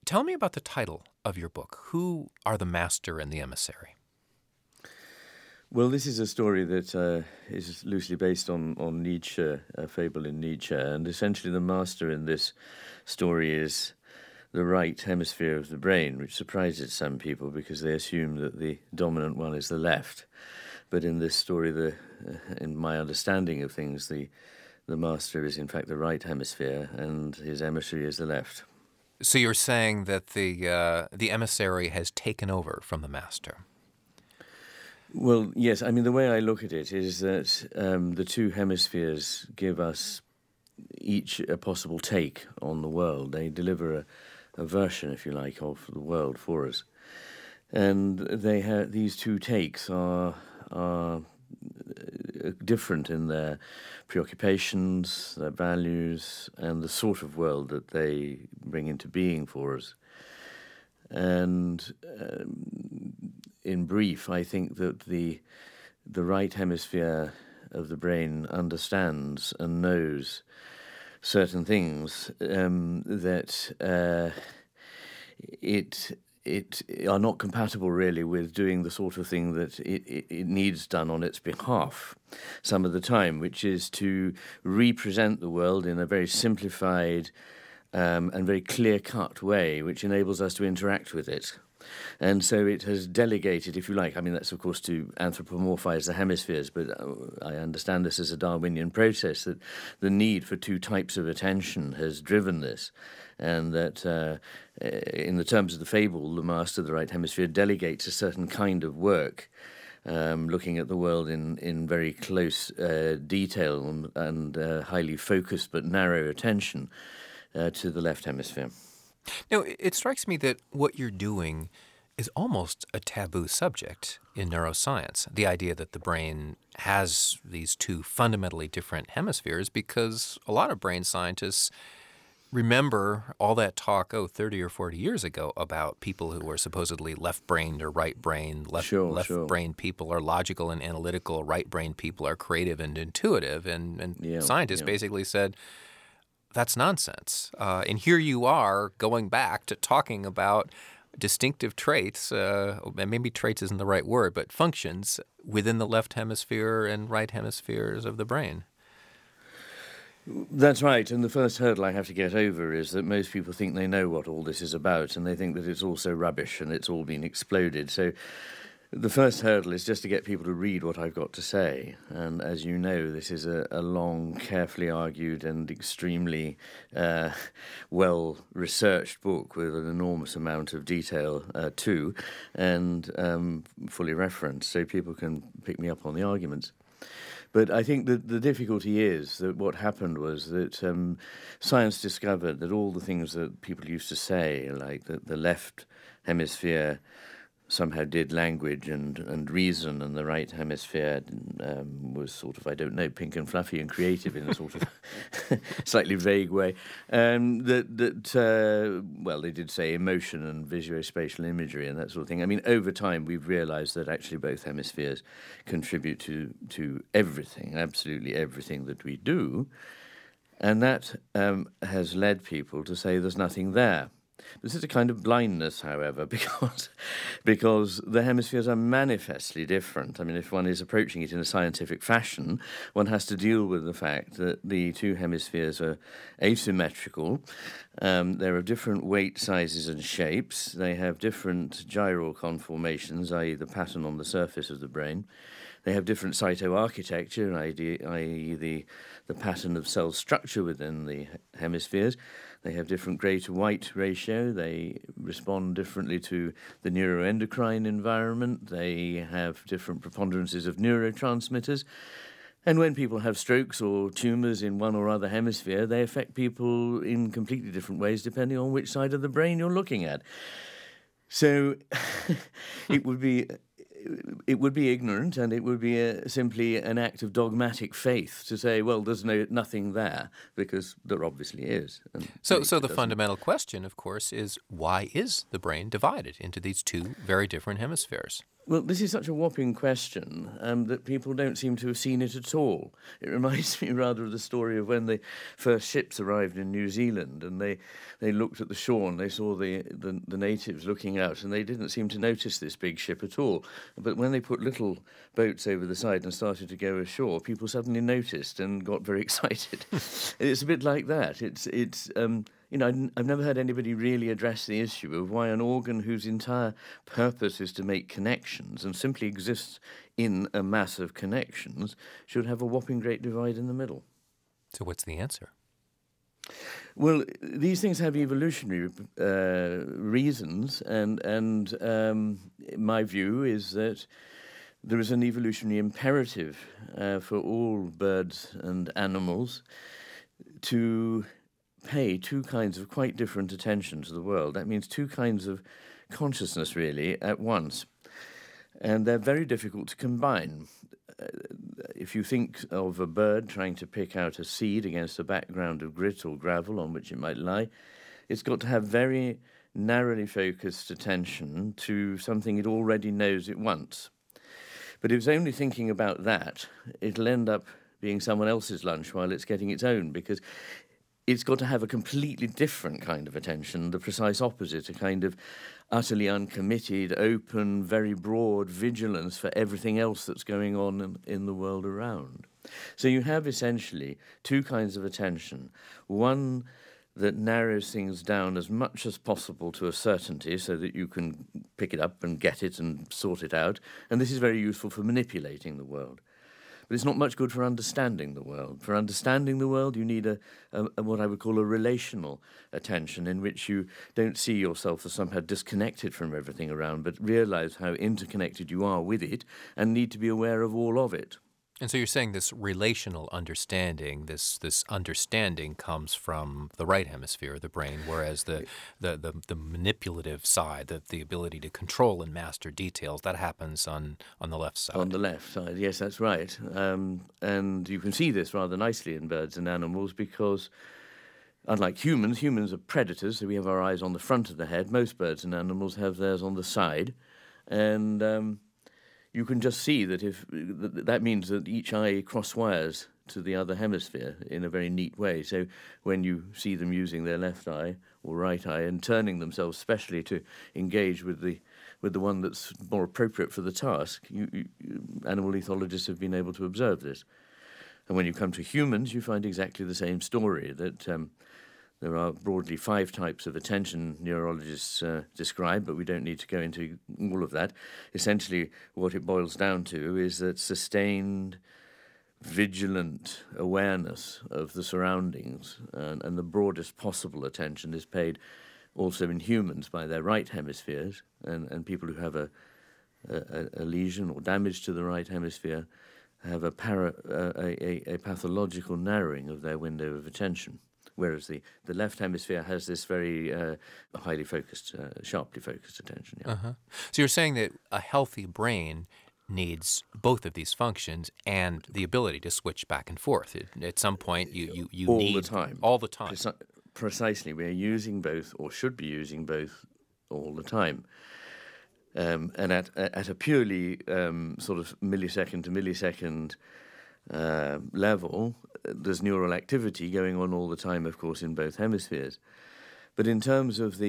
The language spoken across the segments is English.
Tell me about the title of your book. Who are the master and the emissary? Well, this is a story that is loosely based on Nietzsche, a fable in Nietzsche, and essentially the master in this story is the right hemisphere of the brain, which surprises some people because they assume that the dominant one is the left. But in this story, in my understanding of things, the master is in fact the right hemisphere, and his emissary is the left. So you're saying that the emissary has taken over from the master? Well, yes. I mean, the way I look at it is that the two hemispheres give us each a possible take on the world. They deliver a version, if you like, of the world for us. And these two takes are different in their preoccupations, their values, and the sort of world that they bring into being for us. And in brief, I think that the right hemisphere of the brain understands and knows certain things that it are not compatible really with doing the sort of thing that it needs done on its behalf some of the time, which is to represent the world in a very simplified and very clear-cut way, which enables us to interact with it. And so it has delegated, if you like, I mean, that's of course to anthropomorphize the hemispheres, but I understand this as a Darwinian process, that the need for two types of attention has driven this, and that in the terms of the fable, the master of the right hemisphere delegates a certain kind of work, looking at the world in very close detail and highly focused but narrow attention to the left hemisphere. Now, it strikes me that what you're doing is almost a taboo subject in neuroscience, the idea that the brain has these two fundamentally different hemispheres, because a lot of brain scientists remember all that talk, 30 or 40 years ago about people who were supposedly left-brained or right-brained. Left-brained people are logical and analytical, right-brained people are creative and intuitive, and scientists basically said, that's nonsense. And here you are going back to talking about distinctive traits, maybe traits isn't the right word, but functions within the left hemisphere and right hemispheres of the brain. That's right, and the first hurdle I have to get over is that most people think they know what all this is about, and they think that it's all so rubbish and it's all been exploded. So the first hurdle is just to get people to read what I've got to say. And as you know, this is a long, carefully argued and extremely well-researched book with an enormous amount of detail too, and fully referenced, so people can pick me up on the arguments. But I think that the difficulty is that what happened was that science discovered that all the things that people used to say, like that the left hemisphere somehow did language and reason, and the right hemisphere was sort of, I don't know, pink and fluffy and creative in a sort of slightly vague way. Well, they did say emotion and visuospatial imagery and that sort of thing. I mean, over time, we've realized that actually both hemispheres contribute to everything, absolutely everything that we do. And that has led people to say there's nothing there. This is a kind of blindness, however, because the hemispheres are manifestly different. I mean, if one is approaching it in a scientific fashion, one has to deal with the fact that the two hemispheres are asymmetrical. They're of different weight sizes and shapes. They have different gyral conformations, i.e. the pattern on the surface of the brain. They have different cytoarchitecture, i.e. the pattern of cell structure within the hemispheres. They have different grey to white ratio. They respond differently to the neuroendocrine environment. They have different preponderances of neurotransmitters. And when people have strokes or tumours in one or other hemisphere, they affect people in completely different ways depending on which side of the brain you're looking at. So it would be ignorant, and it would be simply an act of dogmatic faith to say, well, there's nothing there, because there obviously is. So the fundamental question, of course, is why is the brain divided into these two very different hemispheres? Well, this is such a whopping question that people don't seem to have seen it at all. It reminds me rather of the story of when the first ships arrived in New Zealand, and they looked at the shore and they saw the natives looking out, and they didn't seem to notice this big ship at all. But when they put little boats over the side and started to go ashore, people suddenly noticed and got very excited. It's a bit like that. I've never heard anybody really address the issue of why an organ whose entire purpose is to make connections and simply exists in a mass of connections should have a whopping great divide in the middle. So what's the answer? Well, these things have evolutionary reasons, and my view is that there is an evolutionary imperative for all birds and animals to pay two kinds of quite different attention to the world. That means two kinds of consciousness, really, at once. And they're very difficult to combine. If you think of a bird trying to pick out a seed against a background of grit or gravel on which it might lie, it's got to have very narrowly focused attention to something it already knows it wants. But if it's only thinking about that, it'll end up being someone else's lunch while it's getting its own, because it's got to have a completely different kind of attention, the precise opposite, a kind of utterly uncommitted, open, very broad vigilance for everything else that's going on in the world around. So you have essentially two kinds of attention. One that narrows things down as much as possible to a certainty so that you can pick it up and get it and sort it out. And this is very useful for manipulating the world. But it's not much good for understanding the world. For understanding the world, you need a what I would call a relational attention, in which you don't see yourself as somehow disconnected from everything around, but realize how interconnected you are with it and need to be aware of all of it. And so you're saying this relational understanding, this understanding comes from the right hemisphere of the brain, whereas the manipulative side, the ability to control and master details, that happens on the left side. On the left side, yes, that's right. And you can see this rather nicely in birds and animals because, unlike humans are predators, so we have our eyes on the front of the head. Most birds and animals have theirs on the side. And you can just see that that means that each eye cross-wires to the other hemisphere in a very neat way. So when you see them using their left eye or right eye and turning themselves specially to engage with the one that's more appropriate for the task, animal ethologists have been able to observe this. And when you come to humans, you find exactly the same story, that there are broadly 5 types of attention neurologists describe, but we don't need to go into all of that. Essentially, what it boils down to is that sustained, vigilant awareness of the surroundings and the broadest possible attention is paid also in humans by their right hemispheres, and people who have a lesion or damage to the right hemisphere have a pathological narrowing of their window of attention. Whereas the left hemisphere has this very highly focused, sharply focused attention. Yeah. Uh-huh. So you're saying that a healthy brain needs both of these functions and the ability to switch back and forth. At some point, you all need the time. All the time. Precisely, we're using both, or should be using both, all the time. And at a purely sort of millisecond to millisecond level, there's neural activity going on all the time, of course, in both hemispheres. But in terms of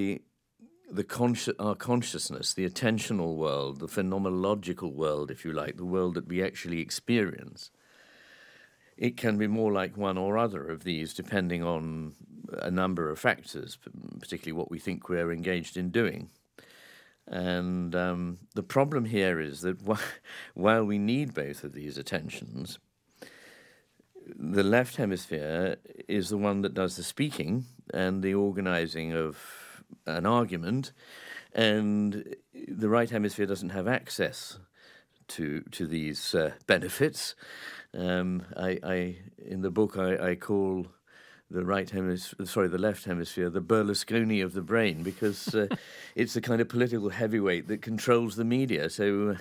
our consciousness, the attentional world, the phenomenological world, if you like, the world that we actually experience, it can be more like one or other of these, depending on a number of factors, particularly what we think we're engaged in doing. And the problem here is that while we need both of these attentions, the left hemisphere is the one that does the speaking and the organizing of an argument, and the right hemisphere doesn't have access to these benefits. In the book, I call the left hemisphere, the Berlusconi of the brain, because it's the kind of political heavyweight that controls the media. So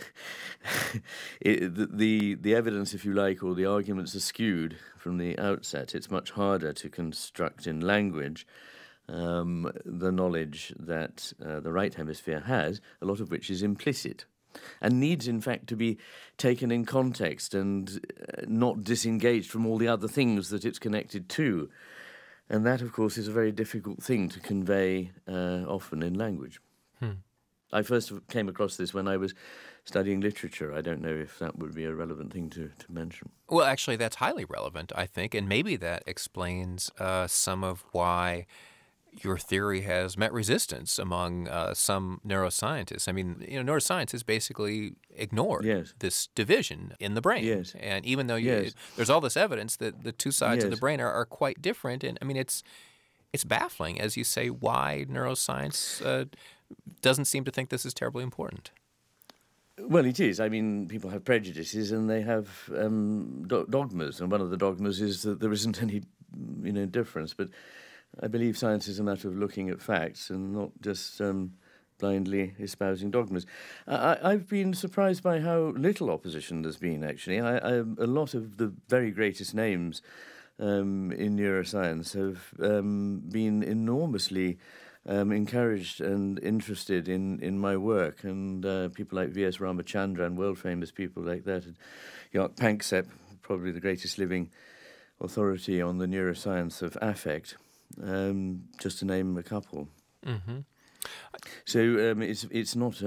the evidence, if you like, or the arguments are skewed from the outset. It's much harder to construct in language the knowledge that the right hemisphere has, a lot of which is implicit. and needs, in fact, to be taken in context and not disengaged from all the other things that it's connected to. And that, of course, is a very difficult thing to convey often in language. I first came across this when I was studying literature. I don't know if that would be a relevant thing to mention. Well, actually, that's highly relevant, I think, and maybe that explains some of why your theory has met resistance among some neuroscientists. I mean, neuroscience has basically ignored this division in the brain. Yes. And even though there's all this evidence that the two sides of the brain are quite different, and I mean, it's baffling, as you say, why neuroscience doesn't seem to think this is terribly important. Well, it is. I mean, people have prejudices and they have dogmas, and one of the dogmas is that there isn't any, difference. But I believe science is a matter of looking at facts and not just blindly espousing dogmas. I've been surprised by how little opposition there's been, actually. A lot of the very greatest names in neuroscience have been enormously encouraged and interested in my work, and people like V.S. Ramachandran, world-famous people like that, and Jaak Panksepp, probably the greatest living authority on the neuroscience of affect, just to name a couple. Mm-hmm. So it's not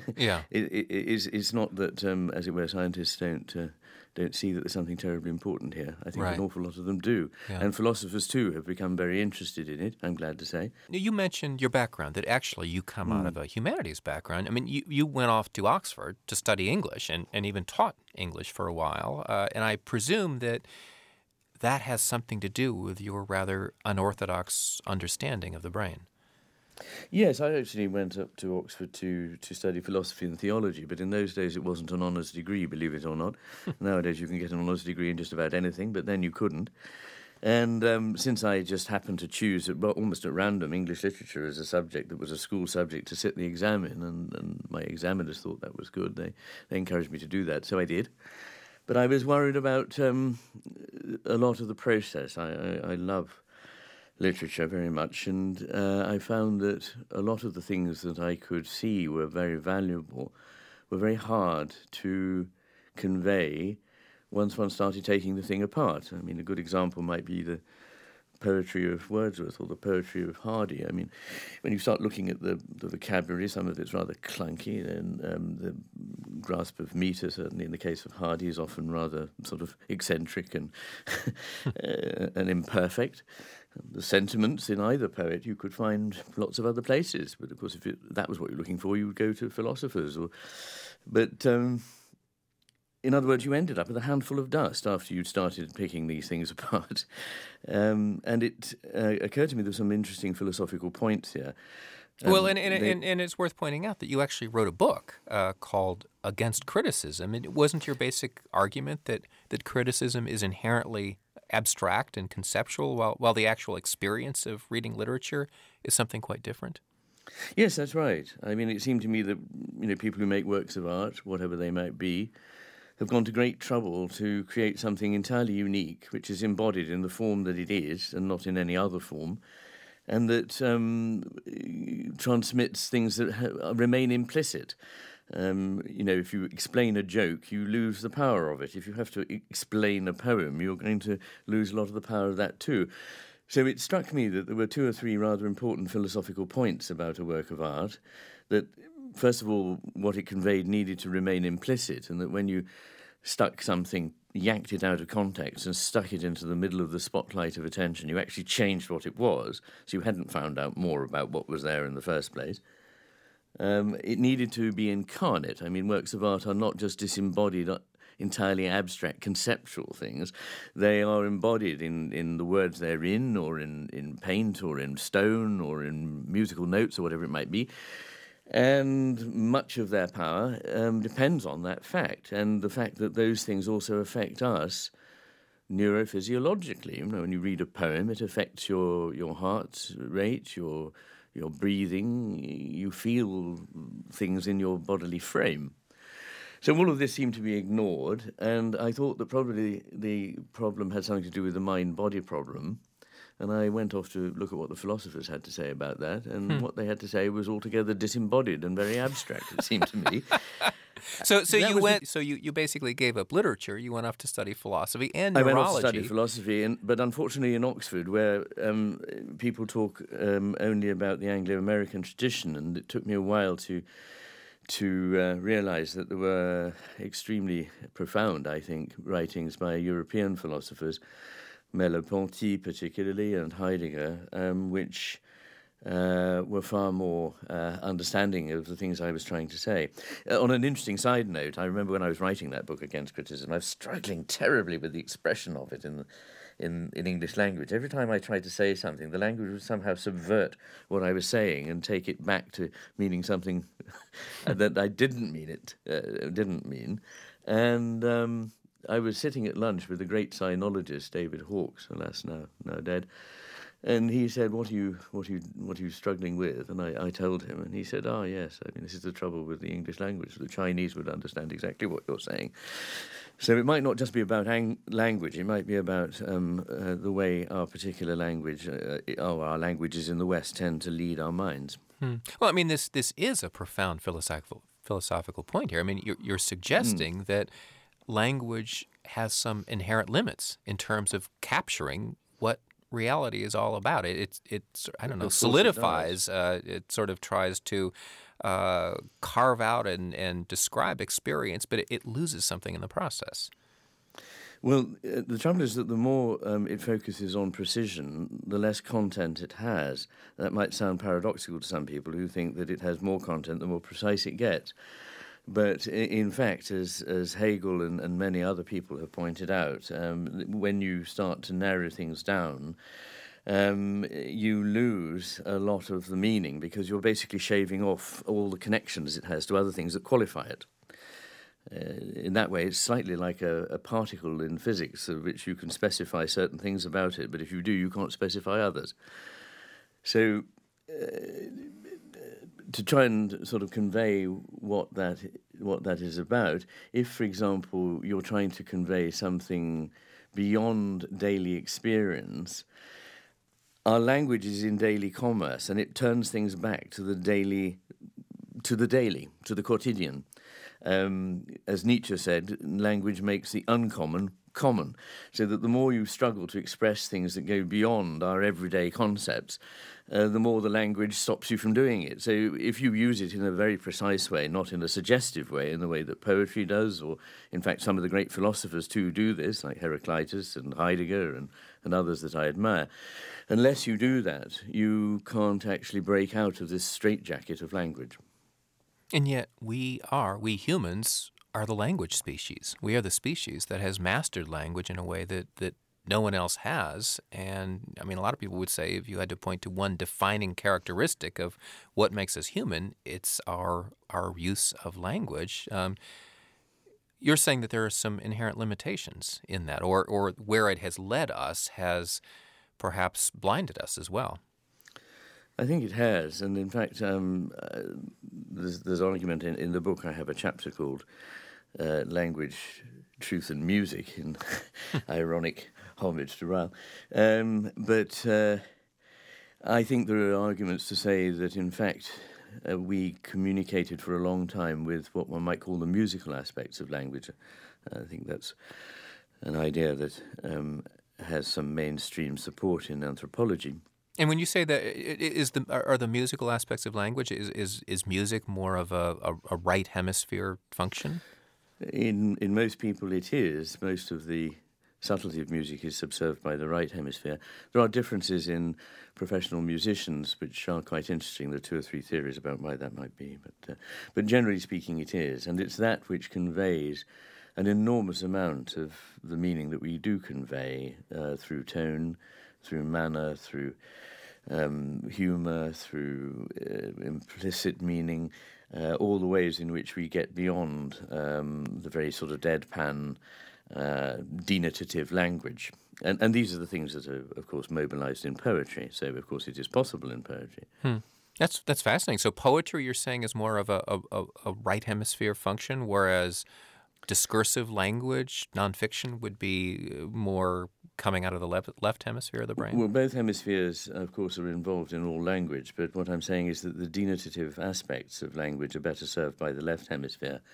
it's not that as it were scientists don't see that there's something terribly important here. I think an awful lot of them do. Yeah. And philosophers, too, have become very interested in it, I'm glad to say. You mentioned your background, that actually you come out of a humanities background. I mean, you went off to Oxford to study English and even taught English for a while. And I presume that has something to do with your rather unorthodox understanding of the brain. Yes, I actually went up to Oxford to study philosophy and theology, but in those days it wasn't an honours degree, believe it or not. Nowadays you can get an honours degree in just about anything, but then you couldn't. And since I just happened to choose, almost at random, English literature as a subject that was a school subject to sit the exam in, and my examiners thought that was good, they encouraged me to do that, so I did. But I was worried about a lot of the process. I love literature very much, and I found that a lot of the things that I could see were very valuable were very hard to convey once one started taking the thing apart. I mean, a good example might be the poetry of Wordsworth or the poetry of Hardy. I mean, when you start looking at the vocabulary, some of it's rather clunky, and the grasp of metre, certainly in the case of Hardy, is often rather sort of eccentric and and imperfect. The sentiments in either poet you could find lots of other places, but of course if that was what you're looking for, you would go to philosophers. But in other words, you ended up with a handful of dust after you'd started picking these things apart. And it occurred to me there's some interesting philosophical points here. Well, and it's worth pointing out that you actually wrote a book called Against Criticism. And it wasn't your basic argument that criticism is inherently abstract and conceptual, while the actual experience of reading literature is something quite different? Yes, that's right. I mean, it seemed to me that people who make works of art, whatever they might be, have gone to great trouble to create something entirely unique, which is embodied in the form that it is and not in any other form, and that transmits things that remain implicit. If you explain a joke, you lose the power of it. If you have to explain a poem, you're going to lose a lot of the power of that too. So it struck me that there were two or three rather important philosophical points about a work of art, that first of all, what it conveyed needed to remain implicit, and that when you stuck something, yanked it out of context and stuck it into the middle of the spotlight of attention, you actually changed what it was, so you hadn't found out more about what was there in the first place. It needed to be incarnate. I mean, works of art are not just disembodied, entirely abstract, conceptual things. They are embodied in the words they're in, or in paint, or in stone, or in musical notes, or whatever it might be. And much of their power depends on that fact, and the fact that those things also affect us neurophysiologically. When you read a poem, it affects your heart rate, your breathing. You feel things in your bodily frame. So all of this seemed to be ignored, and I thought that probably the problem had something to do with the mind-body problem. And I went off to look at what the philosophers had to say about that, and what they had to say was altogether disembodied and very abstract, it seemed to me. So That you was went. So you basically gave up literature. You went off to study philosophy and I neurology. went off to study philosophy, but unfortunately in Oxford, where people talk only about the Anglo-American tradition, and it took me a while to realise that there were extremely profound, I think, writings by European philosophers, Merleau-Ponty particularly, and Heidegger, which were far more understanding of the things I was trying to say. On an interesting side note, I remember when I was writing that book Against Criticism, I was struggling terribly with the expression of it in English language. Every time I tried to say something, the language would somehow subvert what I was saying and take it back to meaning something that I didn't mean. And I was sitting at lunch with the great sinologist David Hawkes, alas now dead. And he said, what are you struggling with? And I told him, and he said, yes, I mean, this is the trouble with the English language. The Chinese would understand exactly what you're saying. So it might not just be about language, it might be about the way our particular language, our languages in the West tend to lead our minds. Well, I mean, this is a profound philosophical point here. I mean, you're suggesting that language has some inherent limits in terms of capturing what reality is all about. It I don't know, solidifies. It sort of tries to carve out and describe experience, but it loses something in the process. Well, the trouble is that the more it focuses on precision, the less content it has. That might sound paradoxical to some people who think that it has more content the more precise it gets. But in fact, as Hegel and many other people have pointed out, when you start to narrow things down, you lose a lot of the meaning because you're basically shaving off all the connections it has to other things that qualify it. In that way, it's slightly like a particle in physics, of which you can specify certain things about it, but if you do, you can't specify others. So to try and sort of convey what that is about, if, for example, you're trying to convey something beyond daily experience, our language is in daily commerce, and it turns things back to the quotidian. As Nietzsche said, language makes the uncommon common, so that the more you struggle to express things that go beyond our everyday concepts, the more the language stops you from doing it. So if you use it in a very precise way, not in a suggestive way, in the way that poetry does, or in fact some of the great philosophers too do this, like Heraclitus and Heidegger and others that I admire, unless you do that, you can't actually break out of this straitjacket of language. And yet we humans are the language species. We are the species that has mastered language in a way that no one else has. And I mean, a lot of people would say if you had to point to one defining characteristic of what makes us human, it's our use of language. You're saying that there are some inherent limitations in that, or where it has led us has perhaps blinded us as well. I think it has, and in fact, there's argument in the book. I have a chapter called Language, Truth and Music, in ironic homage to Ryle. But I think there are arguments to say that, in fact, we communicated for a long time with what one might call the musical aspects of language. I think that's an idea that has some mainstream support in anthropology. And when you say that, are the musical aspects of language, is music more of a right hemisphere function? In most people it is. Most of the subtlety of music is subserved by the right hemisphere. There are differences in professional musicians which are quite interesting. There are 2 or 3 theories about why that might be. But generally speaking it is. And it's that which conveys an enormous amount of the meaning that we do convey through tone, through manner, through humour, through implicit meaning, all the ways in which we get beyond the very sort of deadpan, denotative language. And these are the things that are, of course, mobilised in poetry. So, of course, it is possible in poetry. That's fascinating. So poetry, you're saying, is more of a right hemisphere function, whereas discursive language, nonfiction, would be more coming out of the left hemisphere of the brain? Well, both hemispheres, of course, are involved in all language, but what I'm saying is that the denotative aspects of language are better served by the left hemisphere,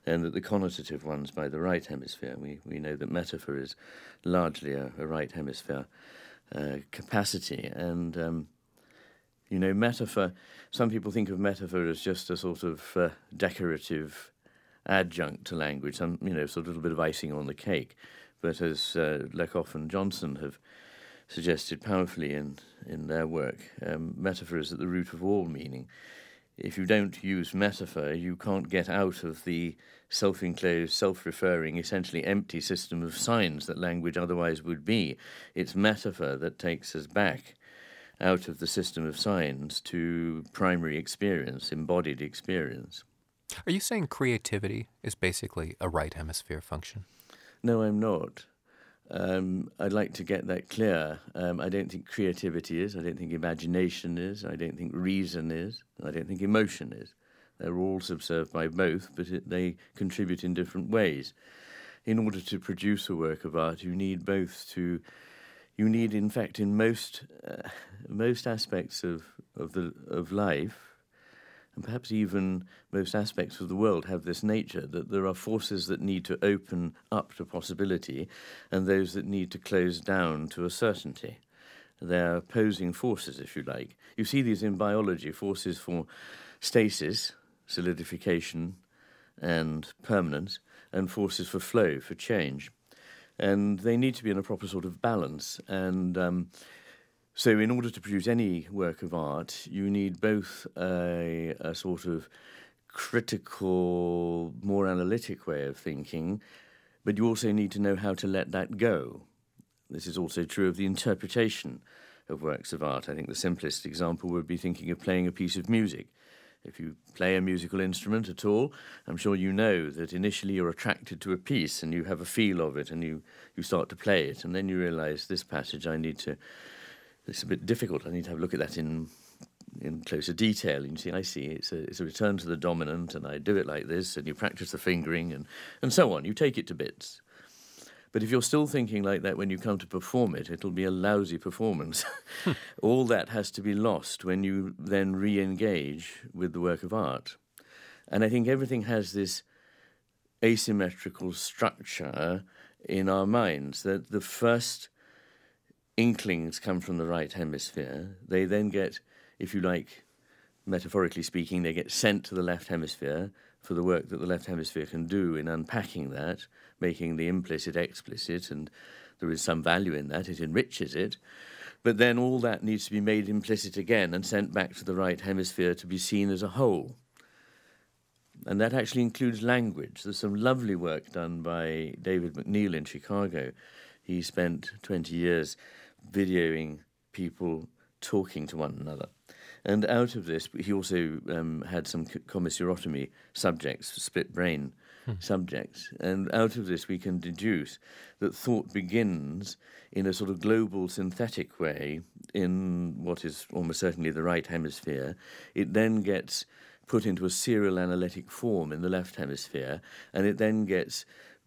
and that the connotative ones by the right hemisphere. We know that metaphor is largely a right hemisphere capacity, and metaphor, some people think of metaphor as just a sort of decorative adjunct to language, sort of a little bit of icing on the cake. But as Lecoff and Johnson have suggested powerfully in their work, metaphor is at the root of all meaning. If you don't use metaphor, you can't get out of the self-enclosed, self-referring, essentially empty system of signs that language otherwise would be. It's metaphor that takes us back out of the system of signs to primary experience, embodied experience. Are you saying creativity is basically a right hemisphere function? No, I'm not. I'd like to get that clear. I don't think creativity is. I don't think imagination is. I don't think reason is. I don't think emotion is. They're all subserved by both, but they contribute in different ways. In order to produce a work of art, you need both to. You need, in fact, in most aspects of life, and perhaps even most aspects of the world, have this nature that there are forces that need to open up to possibility and those that need to close down to a certainty. They're opposing forces, if you like. You see these in biology, forces for stasis, solidification and permanence, and forces for flow, for change. And they need to be in a proper sort of balance. And so in order to produce any work of art, you need both a sort of critical, more analytic way of thinking, but you also need to know how to let that go. This is also true of the interpretation of works of art. I think the simplest example would be thinking of playing a piece of music. If you play a musical instrument at all, I'm sure you know that initially you're attracted to a piece and you have a feel of it and you start to play it, and then you realize this passage it's a bit difficult. I need to have a look at that in closer detail. And you see, I see, it's a return to the dominant, and I do it like this, and you practice the fingering and so on. You take it to bits. But if you're still thinking like that when you come to perform it, it'll be a lousy performance. All that has to be lost when you then re-engage with the work of art. And I think everything has this asymmetrical structure in our minds, that the first inklings come from the right hemisphere. They then get, if you like, metaphorically speaking, they get sent to the left hemisphere for the work that the left hemisphere can do in unpacking that, making the implicit explicit, and there is some value in that. It enriches it. But then all that needs to be made implicit again and sent back to the right hemisphere to be seen as a whole. And that actually includes language. There's some lovely work done by David McNeill in Chicago. He spent 20 years videoing people talking to one another. And out of this, he also had some commissurotomy subjects, split brain subjects. And out of this, we can deduce that thought begins in a sort of global synthetic way in what is almost certainly the right hemisphere. It then gets put into a serial analytic form in the left hemisphere, and it then gets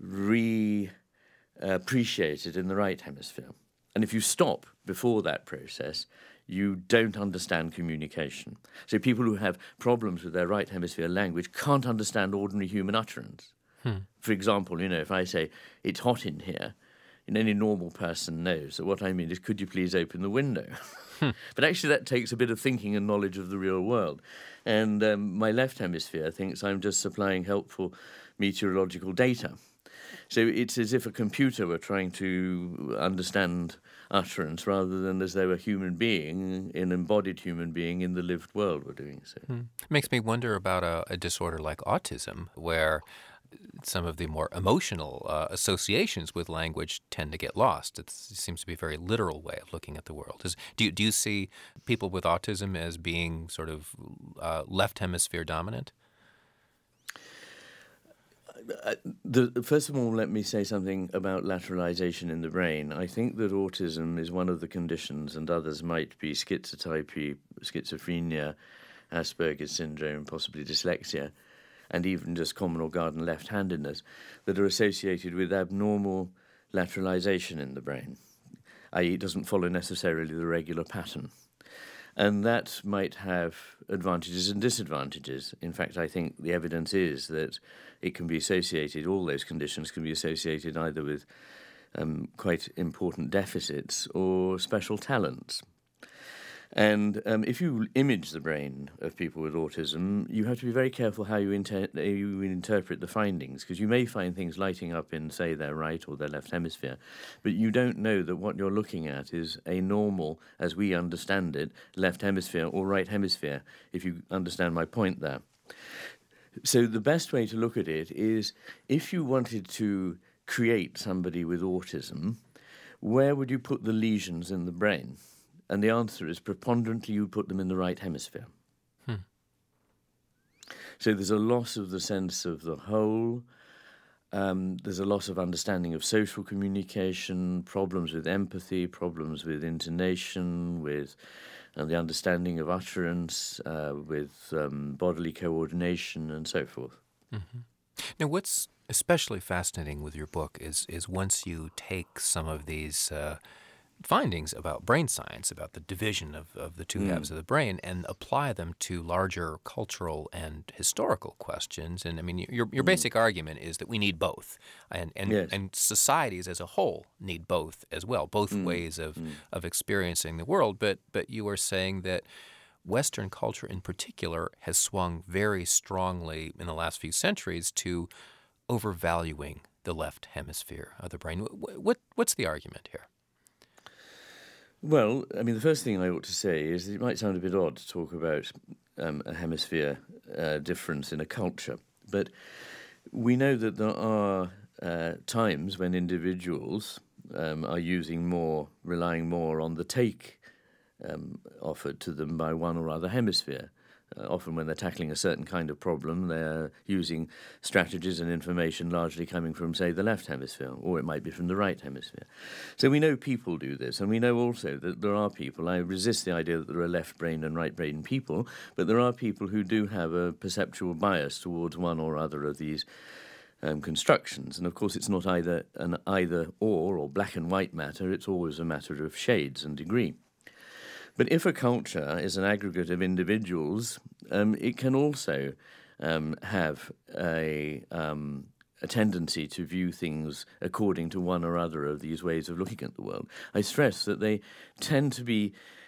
appreciated in the right hemisphere. And if you stop before that process, you don't understand communication. So people who have problems with their right hemisphere language can't understand ordinary human utterance. For example, if I say, it's hot in here, any normal person knows that what I mean is, could you please open the window? But actually that takes a bit of thinking and knowledge of the real world. And my left hemisphere thinks I'm just supplying helpful meteorological data. So it's as if a computer were trying to understand utterance rather than as though a human being, an embodied human being in the lived world, were doing so. It makes me wonder about a disorder like autism, where some of the more emotional associations with language tend to get lost. It seems to be a very literal way of looking at the world. Do you see people with autism as being sort of left hemisphere dominant? First of all, let me say something about lateralization in the brain. I think that autism is one of the conditions, and others might be schizotypy, schizophrenia, Asperger's syndrome, possibly dyslexia, and even just common or garden left-handedness, that are associated with abnormal lateralization in the brain, i.e. it doesn't follow necessarily the regular pattern. And that might have advantages and disadvantages. In fact, I think the evidence is that it can be associated, all those conditions can be associated either with quite important deficits or special talents. And if you image the brain of people with autism, you have to be very careful how you interpret the findings, because you may find things lighting up in, say, their right or their left hemisphere, but you don't know that what you're looking at is a normal, as we understand it, left hemisphere or right hemisphere, if you understand my point there. So the best way to look at it is, if you wanted to create somebody with autism, where would you put the lesions in the brain? And the answer is, preponderantly, you put them in the right hemisphere. So there's a loss of the sense of the whole. There's a loss of understanding of social communication, problems with empathy, problems with intonation, with the understanding of utterance, with bodily coordination, and so forth. Mm-hmm. Now, what's especially fascinating with your book is once you take some of these findings about brain science, about the division of the two halves of the brain, and apply them to larger cultural and historical questions. And I mean, your basic argument is that we need both, and Yes. and societies as a whole need both as well, both ways of experiencing the world. But you are saying that Western culture in particular has swung very strongly in the last few centuries to overvaluing the left hemisphere of the brain. What's the argument here? Well, I mean, the first thing I ought to say is that it might sound a bit odd to talk about a hemisphere difference in a culture, but we know that there are times when individuals are relying more on the take offered to them by one or other hemisphere. Often when they're tackling a certain kind of problem, they're using strategies and information largely coming from, say, the left hemisphere, or it might be from the right hemisphere. So we know people do this, and we know also that there are people, I resist the idea that there are left-brained and right-brained people, but there are people who do have a perceptual bias towards one or other of these constructions. And of course it's not either an either-or or black and white matter, it's always a matter of shades and degree. But if a culture is an aggregate of individuals, it can also have a tendency to view things according to one or other of these ways of looking at the world. I stress that they tend to be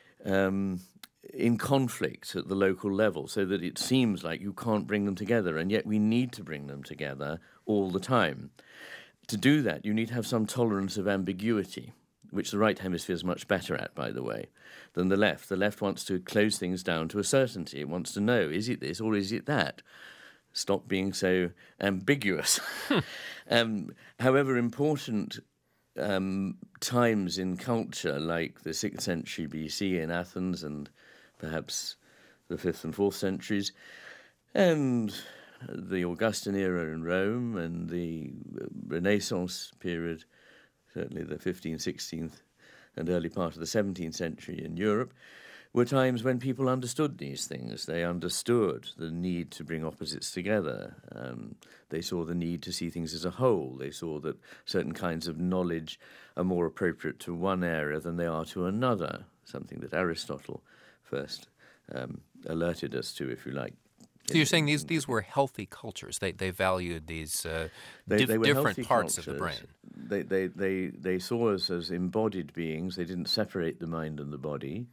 in conflict at the local level, so that it seems like you can't bring them together, and yet we need to bring them together all the time. To do that, you need to have some tolerance of ambiguity, which the right hemisphere is much better at, by the way, than the left. The left wants to close things down to a certainty. It wants to know, is it this or is it that? Stop being so ambiguous. However, important times in culture, like the 6th century BC in Athens and perhaps the 5th and 4th centuries, and the Augustan era in Rome and the Renaissance period, certainly the 15th, 16th, and early part of the 17th century in Europe, were times when people understood these things. They understood the need to bring opposites together. They saw the need to see things as a whole. They saw that certain kinds of knowledge are more appropriate to one area than they are to another, something that Aristotle first alerted us to, if you like. So you're saying these were healthy cultures. They valued these they were different healthy parts cultures. of the brain. They saw us as embodied beings. They didn't separate the mind and the body.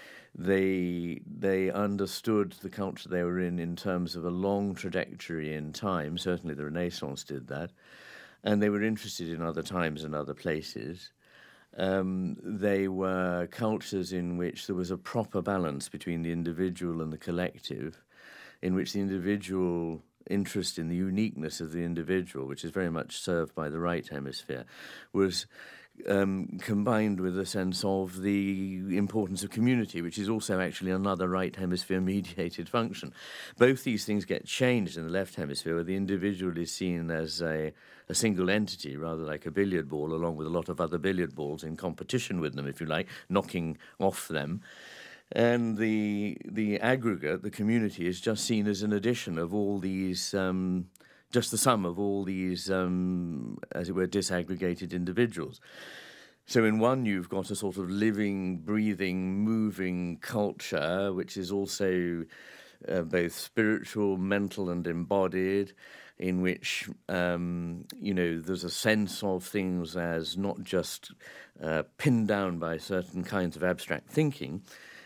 They understood the culture they were in terms of a long trajectory in time. Certainly the Renaissance did that. And they were interested in other times and other places. They were cultures in which there was a proper balance between the individual and the collective, in which the individual interest in the uniqueness of the individual, which is very much served by the right hemisphere, was combined with a sense of the importance of community, which is also actually another right hemisphere mediated function. Both these things get changed in the left hemisphere, where the individual is seen as a single entity, rather like a billiard ball, along with a lot of other billiard balls in competition with them, if you like, knocking off them. And the aggregate, the community, is just seen as an addition of all these, just the sum of all these, as it were, disaggregated individuals. So in one, you've got a sort of living, breathing, moving culture, which is also both spiritual, mental, and embodied, in which, there's a sense of things as not just pinned down by certain kinds of abstract thinking.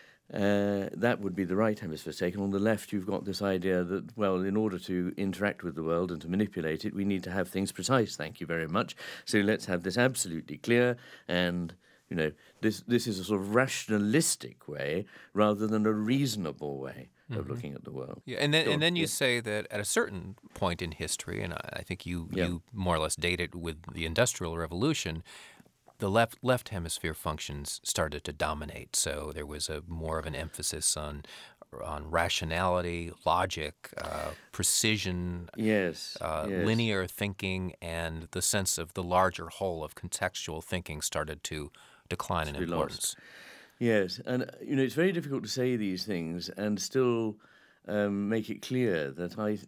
That would be the right hemisphere take. And on the left, you've got this idea that, well, in order to interact with the world and to manipulate it, we need to have things precise, thank you very much. So let's have this absolutely clear, and, this is a sort of rationalistic way rather than a reasonable way of looking at the world. Yeah, and then you say that at a certain point in history, and I think you more or less date it with the Industrial Revolution, the left hemisphere functions started to dominate. So there was more of an emphasis on rationality, logic, precision, linear thinking, and the sense of the larger whole of contextual thinking started to decline in importance. Yes, and it's very difficult to say these things and still make it clear that I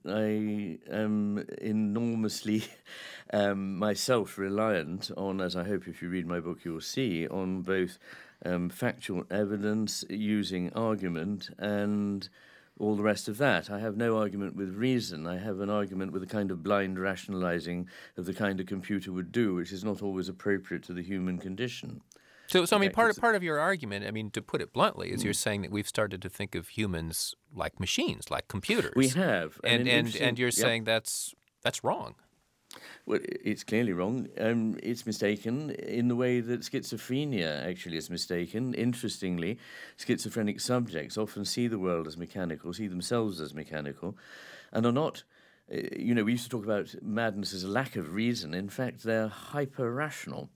am enormously myself reliant on, as I hope if you read my book you'll see, on both factual evidence, using argument, and all the rest of that. I have no argument with reason. I have an argument with a kind of blind rationalizing of the kind a computer would do, which is not always appropriate to the human condition. So I mean, part of your argument, I mean, to put it bluntly, is you're saying that we've started to think of humans like machines, like computers. We have, and you're saying that's wrong. Well, it's clearly wrong. It's mistaken in the way that schizophrenia actually is mistaken. Interestingly, schizophrenic subjects often see the world as mechanical, see themselves as mechanical, and are not. We used to talk about madness as a lack of reason. In fact, they're hyper-rational.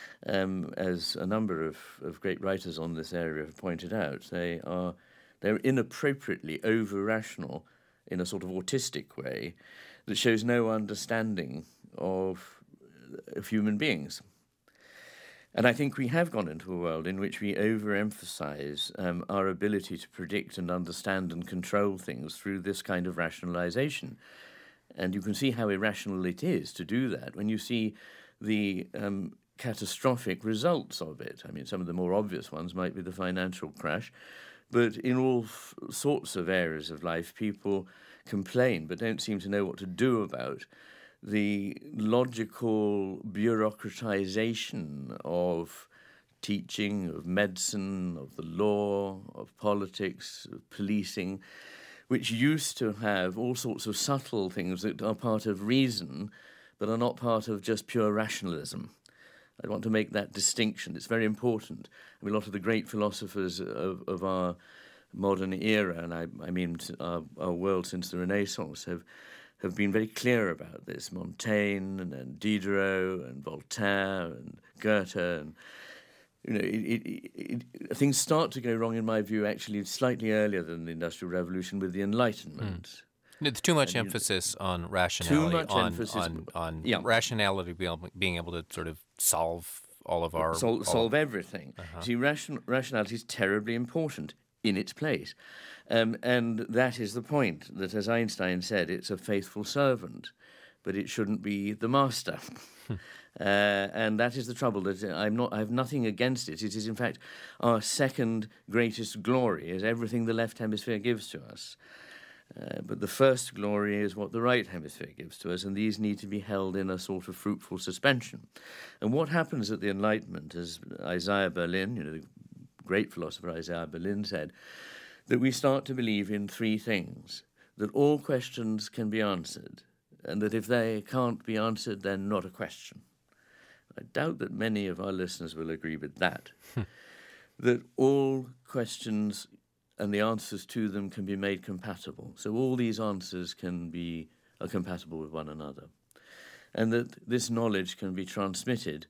As a number of great writers on this area have pointed out, they're inappropriately over-rational in a sort of autistic way that shows no understanding of human beings. And I think we have gone into a world in which we overemphasize our ability to predict and understand and control things through this kind of rationalization. And you can see how irrational it is to do that when you see the catastrophic results of it. I mean, some of the more obvious ones might be the financial crash, but in all sorts of areas of life, people complain but don't seem to know what to do about the logical bureaucratization of teaching, of medicine, of the law, of politics, of policing, which used to have all sorts of subtle things that are part of reason but are not part of just pure rationalism. I want to make that distinction. It's very important. I mean, a lot of the great philosophers of our modern era, and I mean our world since the Renaissance, have been very clear about this. Montaigne and Diderot and Voltaire and Goethe. And, things start to go wrong, in my view, actually slightly earlier than the Industrial Revolution with the Enlightenment. There's too much emphasis on rationality, on rationality being able to sort of solve all of our... Solve everything. See, rationality is terribly important in its place. And that is the point, that, as Einstein said, it's a faithful servant, but it shouldn't be the master. And that is the trouble, that I have nothing against it. It is, in fact, our second greatest glory, is everything the left hemisphere gives to us. But the first glory is what the right hemisphere gives to us, and these need to be held in a sort of fruitful suspension. And what happens at the Enlightenment, as Isaiah Berlin, the great philosopher Isaiah Berlin said, that we start to believe in three things: that all questions can be answered, and that if they can't be answered, they're not a question. I doubt that many of our listeners will agree with that. That all questions and the answers to them can be made compatible. So all these answers are compatible with one another. And that this knowledge can be transmitted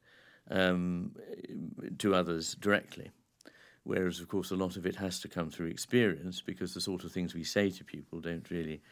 to others directly. Whereas, of course, a lot of it has to come through experience, because the sort of things we say to people don't really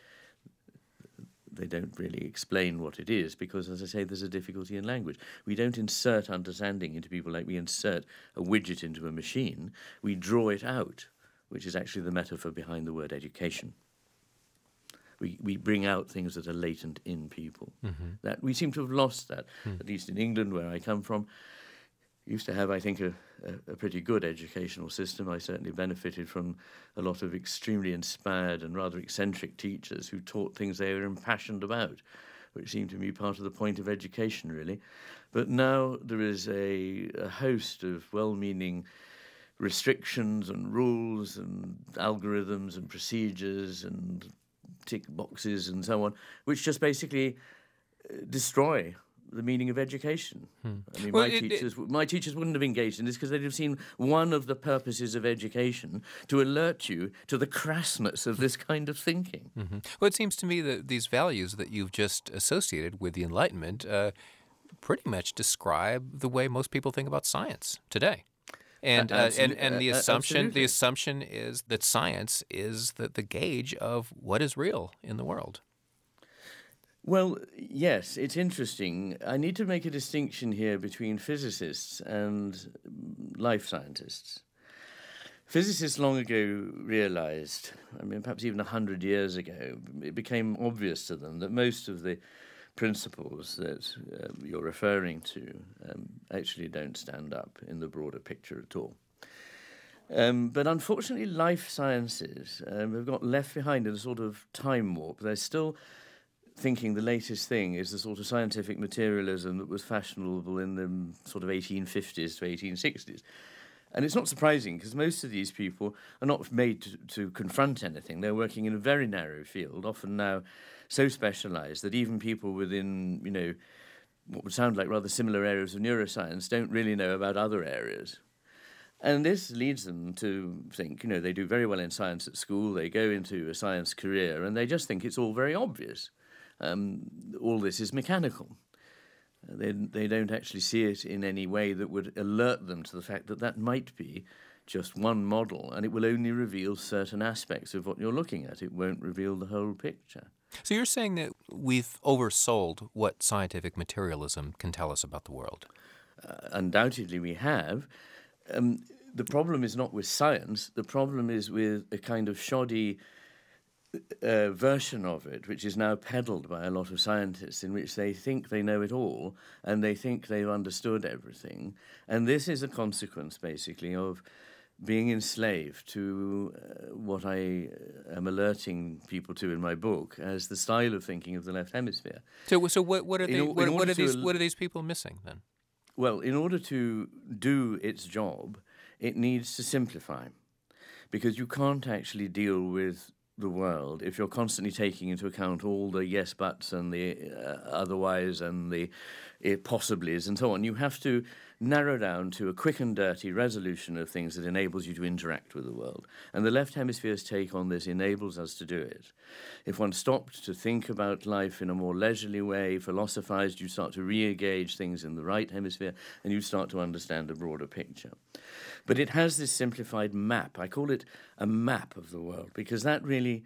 explain what it is, because, as I say, there's a difficulty in language. We don't insert understanding into people like we insert a widget into a machine. We draw it out, which is actually the metaphor behind the word education. We bring out things that are latent in people. That we seem to have lost that, at least in England, where I come from. used to have, I think, a pretty good educational system. I certainly benefited from a lot of extremely inspired and rather eccentric teachers who taught things they were impassioned about, which seemed to me part of the point of education, really. But now there is a host of well-meaning restrictions and rules and algorithms and procedures and tick boxes and so on, which just basically destroy the meaning of education. I mean, my teachers wouldn't have engaged in this because they'd have seen one of the purposes of education to alert you to the crassness of this kind of thinking. Mm-hmm. Well, it seems to me that these values that you've just associated with the Enlightenment pretty much describe the way most people think about science today. And the assumption is that science is the gauge of what is real in the world. Well, yes, it's interesting. I need to make a distinction here between physicists and life scientists. Physicists long ago realized, I mean, perhaps even 100 years ago, it became obvious to them that most of the principles that you're referring to actually don't stand up in the broader picture at all. But unfortunately, life sciences have got left behind in a sort of time warp. They're still thinking the latest thing is the sort of scientific materialism that was fashionable in the sort of 1850s to 1860s. And it's not surprising because most of these people are not made to confront anything. They're working in a very narrow field, often now so specialized that even people within, what would sound like rather similar areas of neuroscience don't really know about other areas. And this leads them to think, they do very well in science at school, they go into a science career, and they just think it's all very obvious. All this is mechanical. They don't actually see it in any way that would alert them to the fact that that might be just one model, and it will only reveal certain aspects of what you're looking at. It won't reveal the whole picture. So you're saying that we've oversold what scientific materialism can tell us about the world? Undoubtedly we have. The problem is not with science. The problem is with a kind of shoddy version of it, which is now peddled by a lot of scientists, in which they think they know it all and they think they've understood everything. And this is a consequence, basically, of being enslaved to what I am alerting people to in my book as the style of thinking of the left hemisphere. So what are these people missing then? Well, in order to do its job, it needs to simplify, because you can't actually deal with the world if you're constantly taking into account all the yes buts and the otherwise and the possiblies and so on. You have to narrow down to a quick and dirty resolution of things that enables you to interact with the world. And the left hemisphere's take on this enables us to do it. If one stopped to think about life in a more leisurely way, philosophized, you start to re-engage things in the right hemisphere and you start to understand a broader picture. But it has this simplified map. I call it a map of the world because that really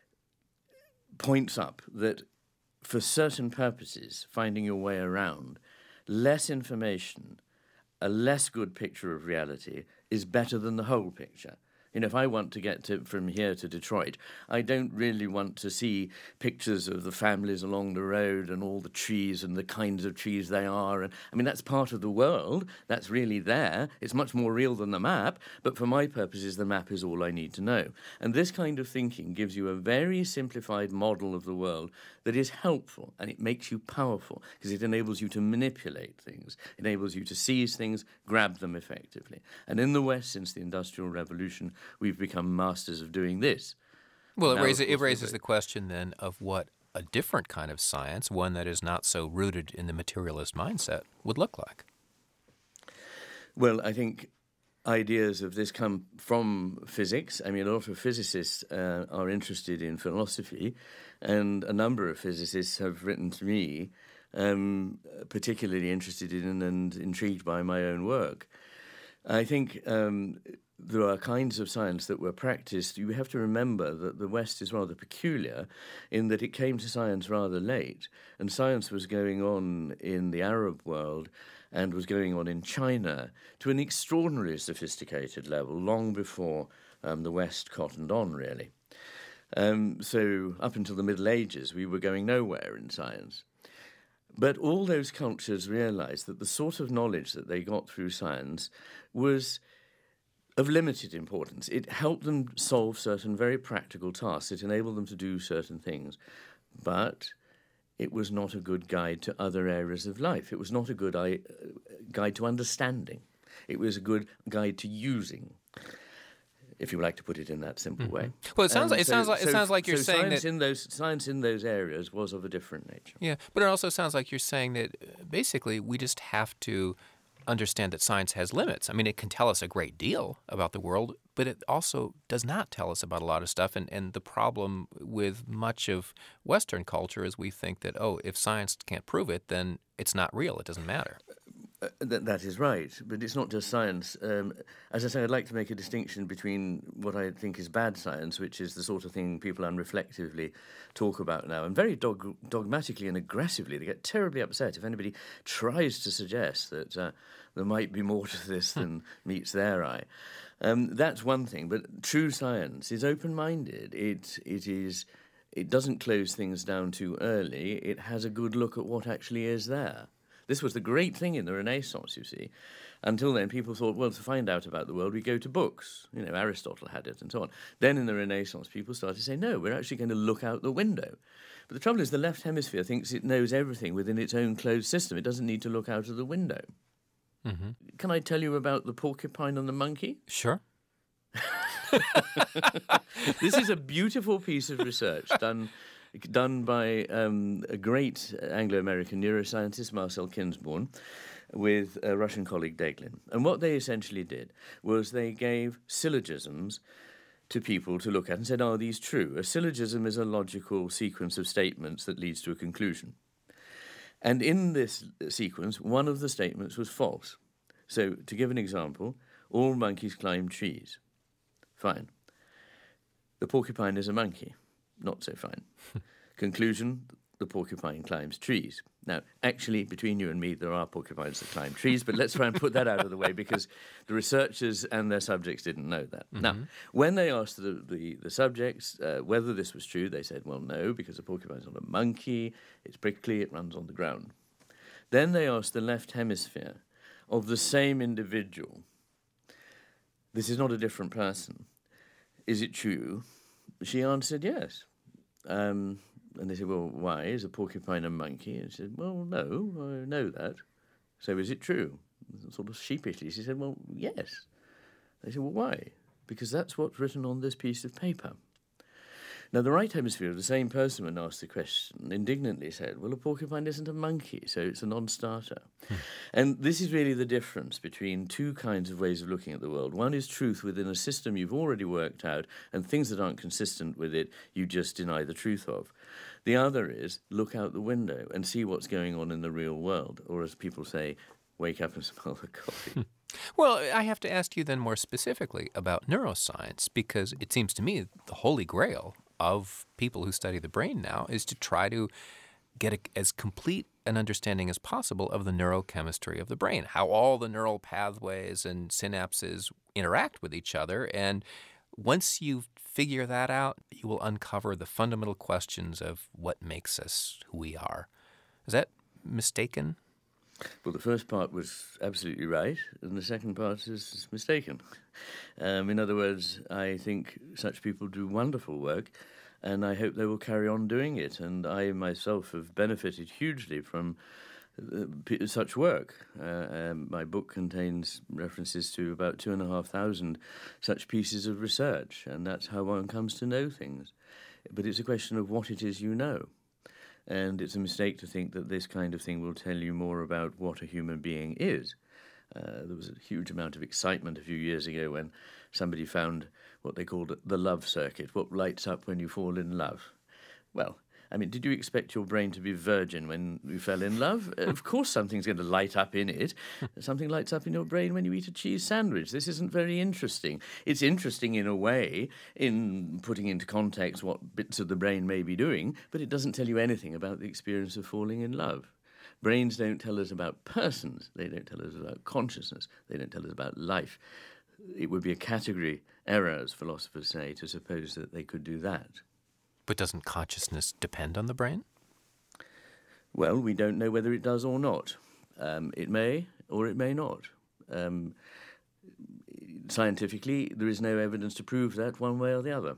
points up that for certain purposes, finding your way around, less information, a less good picture of reality is better than the whole picture. If I want to get from here to Detroit, I don't really want to see pictures of the families along the road and all the trees and the kinds of trees they are. And I mean, that's part of the world. That's really there. It's much more real than the map. But for my purposes, the map is all I need to know. And this kind of thinking gives you a very simplified model of the world that is helpful, and it makes you powerful because it enables you to manipulate things, enables you to seize things, grab them effectively. And in the West, since the Industrial Revolution, we've become masters of doing this. Well, it raises the question then of what a different kind of science, one that is not so rooted in the materialist mindset, would look like. Well, I think ideas of this come from physics. I mean, a lot of physicists are interested in philosophy, and a number of physicists have written to me, particularly interested in and intrigued by my own work. I think there are kinds of science that were practiced. You have to remember that the West is rather peculiar in that it came to science rather late, and science was going on in the Arab world and was going on in China to an extraordinarily sophisticated level long before the West cottoned on, really. So up until the Middle Ages, we were going nowhere in science. But all those cultures realized that the sort of knowledge that they got through science was of limited importance. It helped them solve certain very practical tasks. It enabled them to do certain things. But it was not a good guide to other areas of life. It was not a good guide to understanding. It was a good guide to using, if you would like to put it in that simple way. Well, it sounds like you're saying that science in those areas was of a different nature. Yeah, but it also sounds like you're saying that basically we just have to understand that science has limits. I mean, it can tell us a great deal about the world, but it also does not tell us about a lot of stuff. And the problem with much of Western culture is we think that, oh, if science can't prove it, then it's not real. It doesn't matter. That is right, but it's not just science. As I say, I'd like to make a distinction between what I think is bad science, which is the sort of thing people unreflectively talk about now, and very dogmatically and aggressively. They get terribly upset if anybody tries to suggest that there might be more to this than meets their eye. That's one thing, but true science is open-minded. It doesn't close things down too early. It has a good look at what actually is there. This was the great thing in the Renaissance, you see. Until then, people thought, well, to find out about the world, we go to books. You know, Aristotle had it and so on. Then in the Renaissance, people started to say, no, we're actually going to look out the window. But the trouble is the left hemisphere thinks it knows everything within its own closed system. It doesn't need to look out of the window. Mm-hmm. Can I tell you about the porcupine and the monkey? Sure. This is a beautiful piece of research done by a great Anglo-American neuroscientist, Marcel Kinsborn, with a Russian colleague, Deglin. And what they essentially did was they gave syllogisms to people to look at and said, are these true? A syllogism is a logical sequence of statements that leads to a conclusion. And in this sequence, one of the statements was false. So, to give an example, all monkeys climb trees. Fine. The porcupine is a monkey. Not so fine. Conclusion, the porcupine climbs trees. Now, actually, between you and me, there are porcupines that climb trees, but let's try and put that out of the way because the researchers and their subjects didn't know that. Mm-hmm. Now, when they asked the subjects whether this was true, they said, well, no, because the porcupine is not a monkey, it's prickly, it runs on the ground. Then they asked the left hemisphere of the same individual, this is not a different person, is it true? She answered yes. And they said, well, why? Is a porcupine a monkey? And she said, well, no, I know that. So is it true? Sort of sheepishly. She said, well, yes. They said, well, why? Because that's what's written on this piece of paper. Now, the right hemisphere of the same person, when asked the question, indignantly said, well, a porcupine isn't a monkey, so it's a non-starter. And this is really the difference between two kinds of ways of looking at the world. One is truth within a system you've already worked out, and things that aren't consistent with it, you just deny the truth of. The other is look out the window and see what's going on in the real world, or as people say, wake up and smell the coffee. Well, I have to ask you then more specifically about neuroscience, because it seems to me the holy grail of people who study the brain now is to try to get as complete an understanding as possible of the neurochemistry of the brain, how all the neural pathways and synapses interact with each other. And once you figure that out, you will uncover the fundamental questions of what makes us who we are. Is that mistaken? Well, the first part was absolutely right, and the second part is mistaken. In other words, I think such people do wonderful work, and I hope they will carry on doing it. And I myself have benefited hugely from such work. My book contains references to about 2,500 such pieces of research, and that's how one comes to know things. But it's a question of what it is you know. And it's a mistake to think that this kind of thing will tell you more about what a human being is. There was a huge amount of excitement a few years ago when somebody found what they called the love circuit, what lights up when you fall in love. Well, I mean, did you expect your brain to be virgin when you fell in love? Of course something's going to light up in it. Something lights up in your brain when you eat a cheese sandwich. This isn't very interesting. It's interesting in a way, in putting into context what bits of the brain may be doing, but it doesn't tell you anything about the experience of falling in love. Brains don't tell us about persons. They don't tell us about consciousness. They don't tell us about life. It would be a category error, as philosophers say, to suppose that they could do that. But doesn't consciousness depend on the brain? Well, we don't know whether it does or not. It may or it may not. Scientifically, there is no evidence to prove that one way or the other.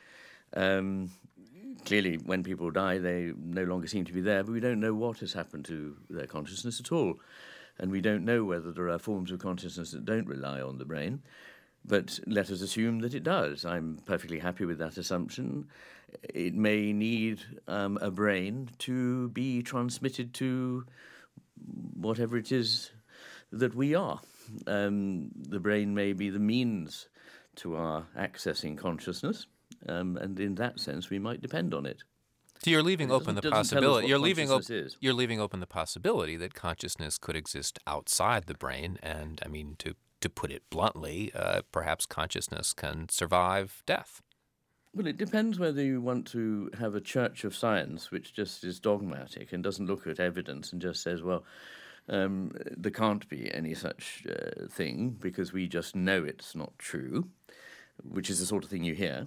Clearly, when people die, they no longer seem to be there, but we don't know what has happened to their consciousness at all. And we don't know whether there are forms of consciousness that don't rely on the brain. But let us assume that it does. I'm perfectly happy with that assumption. It may need a brain to be transmitted to whatever it is that we are. The brain may be the means to our accessing consciousness, and in that sense, we might depend on it. So you're leaving open the possibility. You're leaving open the possibility that consciousness could exist outside the brain, and I mean to put it bluntly, perhaps consciousness can survive death. Well, it depends whether you want to have a church of science which just is dogmatic and doesn't look at evidence and just says, well, there can't be any such thing because we just know it's not true, which is the sort of thing you hear.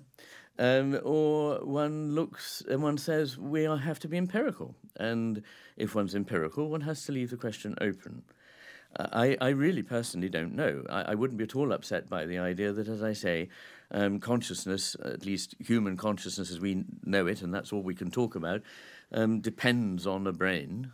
Or one looks and one says, have to be empirical. And if one's empirical, one has to leave the question open. I really personally don't know. I wouldn't be at all upset by the idea that, as I say, consciousness, at least human consciousness as we know it, and that's all we can talk about, depends on a brain.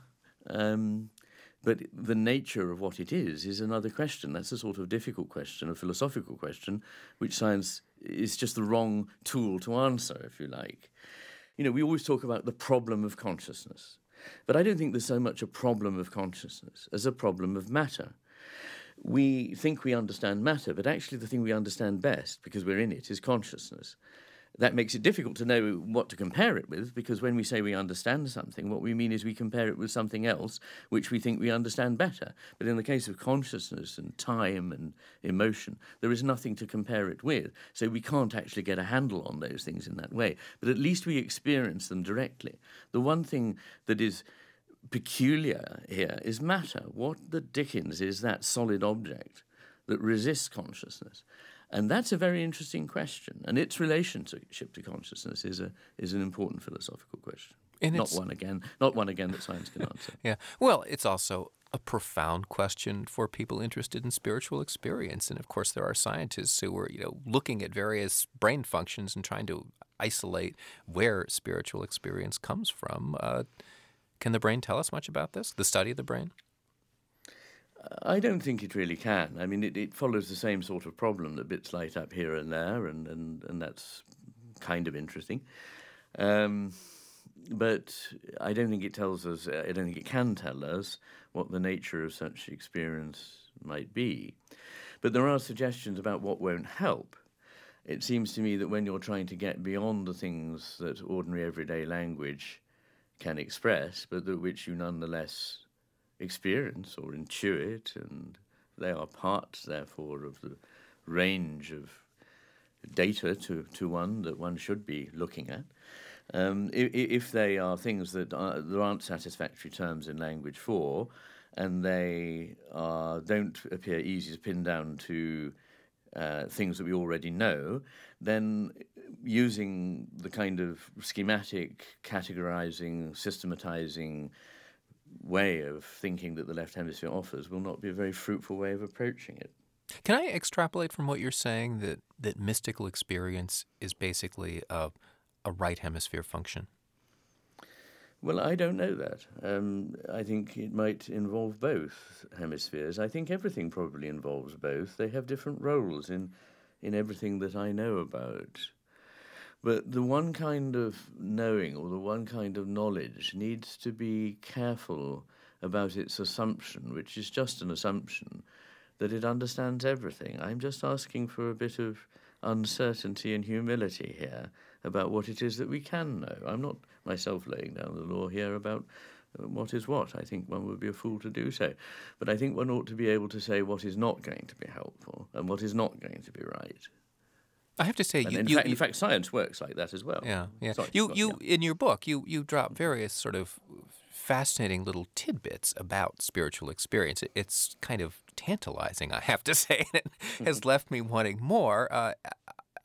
But the nature of what it is another question. That's a sort of difficult question, a philosophical question, which science is just the wrong tool to answer, if you like. You know, we always talk about the problem of consciousness. But I don't think there's so much a problem of consciousness as a problem of matter. We think we understand matter, but actually the thing we understand best, because we're in it, is consciousness. That makes it difficult to know what to compare it with, because when we say we understand something, what we mean is we compare it with something else which we think we understand better. But in the case of consciousness and time and emotion, there is nothing to compare it with. So we can't actually get a handle on those things in that way. But at least we experience them directly. The one thing that is peculiar here is matter. What the dickens is that solid object that resists consciousness? And that's a very interesting question, and its relationship to consciousness is an important philosophical question. And not one again that science can answer. Yeah. Well, it's also a profound question for people interested in spiritual experience, and of course, there are scientists who are looking at various brain functions and trying to isolate where spiritual experience comes from. Can the brain tell us much about this? The study of the brain? I don't think it really can. I mean, it follows the same sort of problem that bits light up here and there, and that's kind of interesting. But I don't think it tells us, I don't think it can tell us what the nature of such experience might be. But there are suggestions about what won't help. It seems to me that when you're trying to get beyond the things that ordinary everyday language can express, but that which you nonetheless experience or intuit, and they are parts, therefore, of the range of data to one that one should be looking at. If they are things that there aren't satisfactory terms in language for, and they don't appear easy to pin down to things that we already know, then using the kind of schematic, categorizing, systematizing way of thinking that the left hemisphere offers will not be a very fruitful way of approaching it. Can I extrapolate from what you're saying that mystical experience is basically a right hemisphere function? Well, I don't know that. I think it might involve both hemispheres. I think everything probably involves both. They have different roles in everything that I know about. But the one kind of knowing or the one kind of knowledge needs to be careful about its assumption, which is just an assumption, that it understands everything. I'm just asking for a bit of uncertainty and humility here about what it is that we can know. I'm not myself laying down the law here about what is what. I think one would be a fool to do so. But I think one ought to be able to say what is not going to be helpful and what is not going to be right. I have to say, in fact, science works like that as well. Yeah. In your book, you drop various sort of fascinating little tidbits about spiritual experience. It's kind of tantalizing, I have to say, and it has left me wanting more.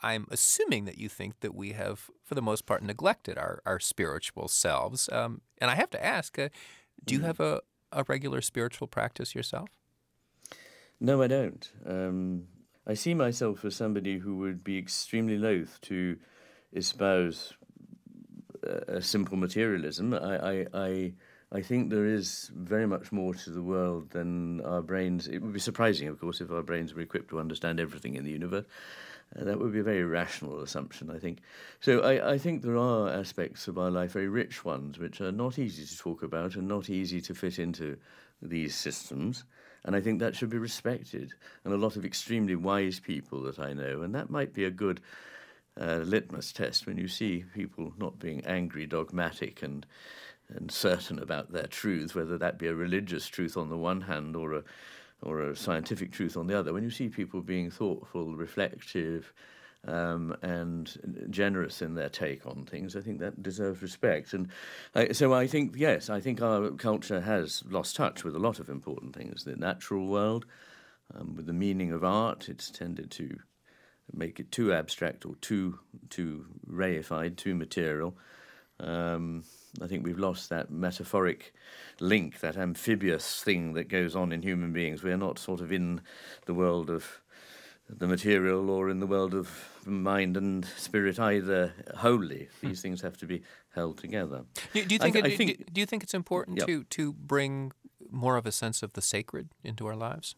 I'm assuming that you think that we have, for the most part, neglected our spiritual selves. And I have to ask, do you have a regular spiritual practice yourself? No, I don't. I see myself as somebody who would be extremely loath to espouse a simple materialism. I think there is very much more to the world than our brains. It would be surprising, of course, if our brains were equipped to understand everything in the universe. That would be a very rational assumption, I think. So I think there are aspects of our life, very rich ones, which are not easy to talk about and not easy to fit into these systems. And I think that should be respected. And a lot of extremely wise people that I know, and that might be a good litmus test when you see people not being angry, dogmatic, and certain about their truth, whether that be a religious truth on the one hand or a scientific truth on the other. When you see people being thoughtful, reflective, and generous in their take on things, I think that deserves respect. And so I think, yes, I think our culture has lost touch with a lot of important things. The natural world, with the meaning of art, it's tended to make it too abstract or too reified, too material. I think we've lost that metaphoric link, that amphibious thing that goes on in human beings. We're not sort of in the world of the material or in the world of mind and spirit either wholly. These things have to be held together. Do you think it's important to bring more of a sense of the sacred into our lives?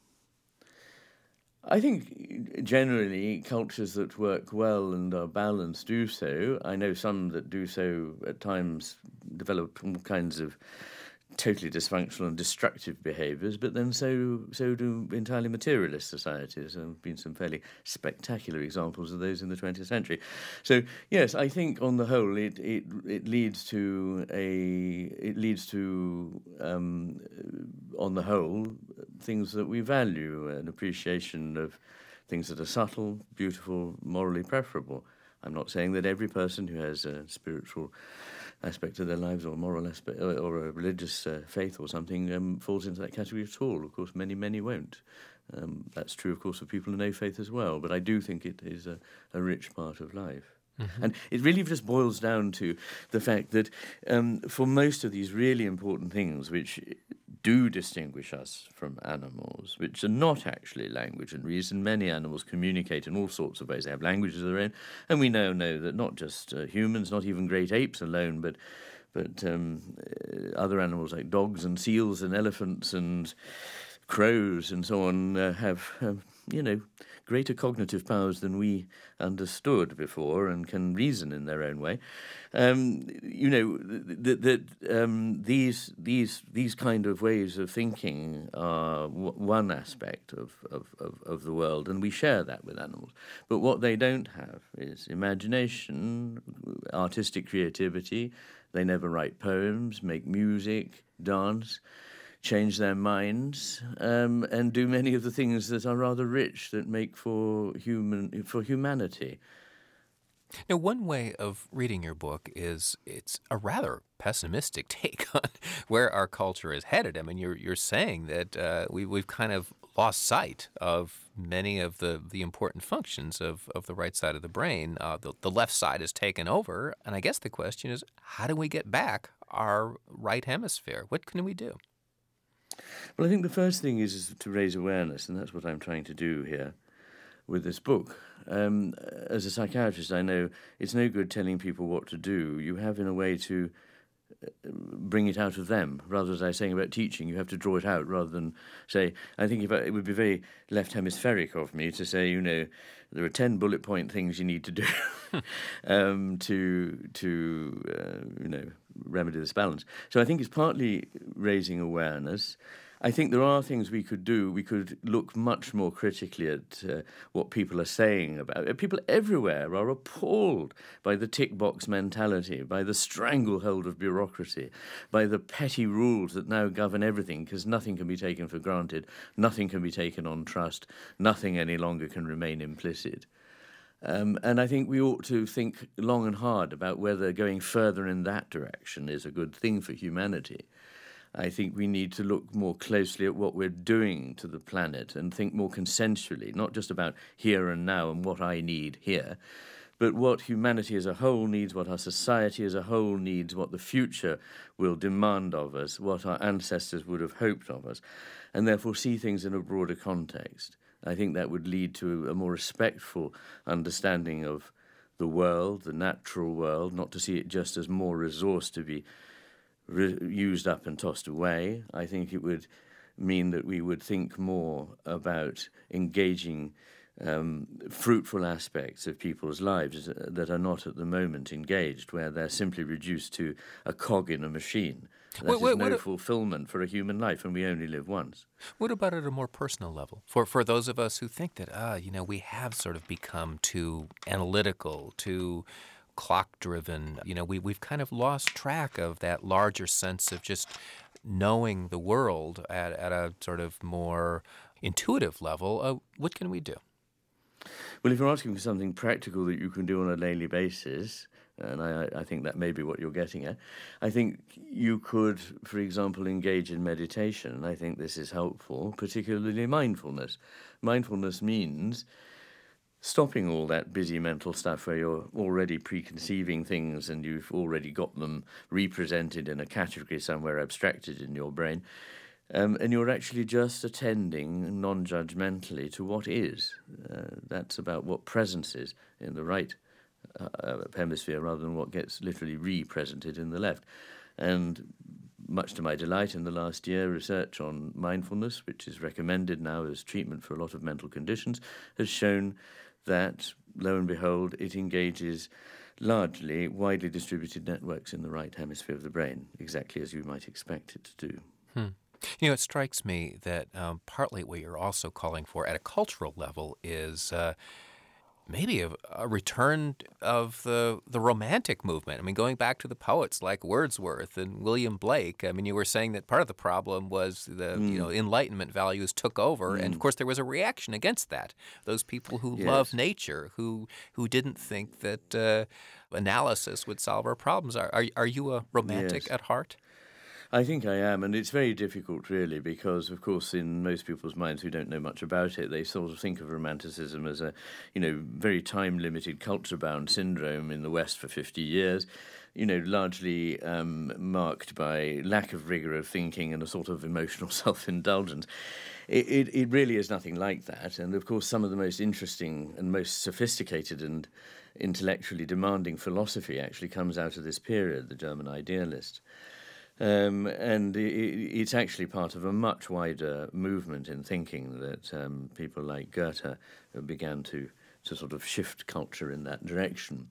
I think generally cultures that work well and are balanced do so. I know some that do so at times develop all kinds of totally dysfunctional and destructive behaviours, but then so do entirely materialist societies. There have been some fairly spectacular examples of those in the 20th century. So yes, I think on the whole it leads to on the whole things that we value, an appreciation of things that are subtle, beautiful, morally preferable. I'm not saying that every person who has a spiritual aspect of their lives or moral aspect or a religious faith or something falls into that category at all. Of course, many won't. That's true, of course, of people of no faith as well. But I do think it is a rich part of life. Mm-hmm. And it really just boils down to the fact that for most of these really important things which do distinguish us from animals, which are not actually language and reason. Many animals communicate in all sorts of ways. They have languages of their own. And we now know that not just humans, not even great apes alone, but other animals like dogs and seals and elephants and crows and so on have greater cognitive powers than we understood before and can reason in their own way. These kind of ways of thinking are one aspect of the world, and we share that with animals. But what they don't have is imagination, artistic creativity. They never write poems, make music, dance, change their minds, and do many of the things that are rather rich that make for humanity. Now, one way of reading your book is it's a rather pessimistic take on where our culture is headed. I mean, you're saying that we've kind of lost sight of many of the important functions of the right side of the brain. The left side is taken over, and I guess the question is, how do we get back our right hemisphere? What can we do? Well, I think the first thing is to raise awareness, and that's what I'm trying to do here with this book. As a psychiatrist, I know it's no good telling people what to do. You have, in a way, to bring it out of them. Rather, as I was saying about teaching, you have to draw it out rather than say, I think it would be very left hemispheric of me to say, there are 10 bullet point things you need to do to remedy this balance. So I think it's partly raising awareness. I think there are things we could do. We could look much more critically at what people are saying about it. People everywhere are appalled by the tick box mentality, by the stranglehold of bureaucracy, by the petty rules that now govern everything, because nothing can be taken for granted, nothing can be taken on trust, nothing any longer can remain implicit. And I think we ought to think long and hard about whether going further in that direction is a good thing for humanity. I think we need to look more closely at what we're doing to the planet and think more consensually, not just about here and now and what I need here, but what humanity as a whole needs, what our society as a whole needs, what the future will demand of us, what our ancestors would have hoped of us, and therefore see things in a broader context. I think that would lead to a more respectful understanding of the world, the natural world, not to see it just as more resource to be used up and tossed away. I think it would mean that we would think more about engaging fruitful aspects of people's lives that are not at the moment engaged, where they're simply reduced to a cog in a machine. That is no fulfillment for a human life, and we only live once. What about at a more personal level? For those of us who think that, we have sort of become too analytical, too clock-driven, we've kind of lost track of that larger sense of just knowing the world at a sort of more intuitive level. What can we do? Well, if you're asking for something practical that you can do on a daily basis, and I think that may be what you're getting at, I think you could, for example, engage in meditation. I think this is helpful, particularly mindfulness. Mindfulness means stopping all that busy mental stuff where you're already preconceiving things and you've already got them represented in a category somewhere abstracted in your brain. And you're actually just attending non-judgmentally to what is. That's about what presence is in the right hemisphere rather than what gets literally represented in the left. And much to my delight, in the last year, research on mindfulness, which is recommended now as treatment for a lot of mental conditions, has shown that, lo and behold, it engages largely widely distributed networks in the right hemisphere of the brain, exactly as you might expect it to do. It strikes me that partly what you're also calling for at a cultural level is maybe a return of the Romantic movement. I mean, going back to the poets like Wordsworth and William Blake. I mean, you were saying that part of the problem was the Enlightenment values took over, and of course there was a reaction against that. Those people who love nature, who didn't think that analysis would solve our problems. Are you a romantic at heart? I think I am, and it's very difficult, really, because, of course, in most people's minds who don't know much about it, they sort of think of Romanticism as a, very time-limited, culture-bound syndrome in the West for 50 years, largely marked by lack of rigor of thinking and a sort of emotional self-indulgence. It really is nothing like that, and, of course, some of the most interesting and most sophisticated and intellectually demanding philosophy actually comes out of this period, the German idealist. And it's actually part of a much wider movement in thinking that people like Goethe began to sort of shift culture in that direction.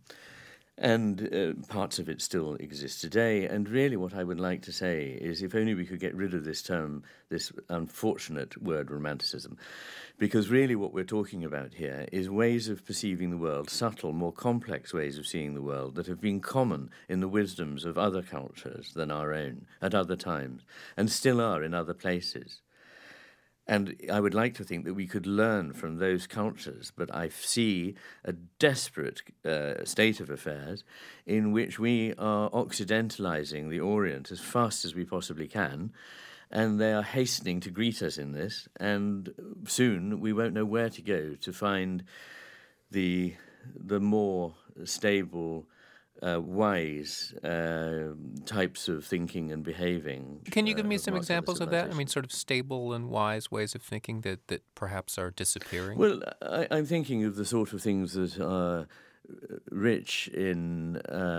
And parts of it still exist today. And really what I would like to say is if only we could get rid of this term, this unfortunate word Romanticism, because really what we're talking about here is ways of perceiving the world, subtle, more complex ways of seeing the world that have been common in the wisdoms of other cultures than our own at other times, and still are in other places. And I would like to think that we could learn from those cultures, but I see a desperate state of affairs in which we are occidentalizing the Orient as fast as we possibly can, and they are hastening to greet us in this, and soon we won't know where to go to find the more stable, wise types of thinking and behaving. Can you give me some examples of that? I mean, sort of stable and wise ways of thinking that perhaps are disappearing? Well, I'm thinking of the sort of things that are rich in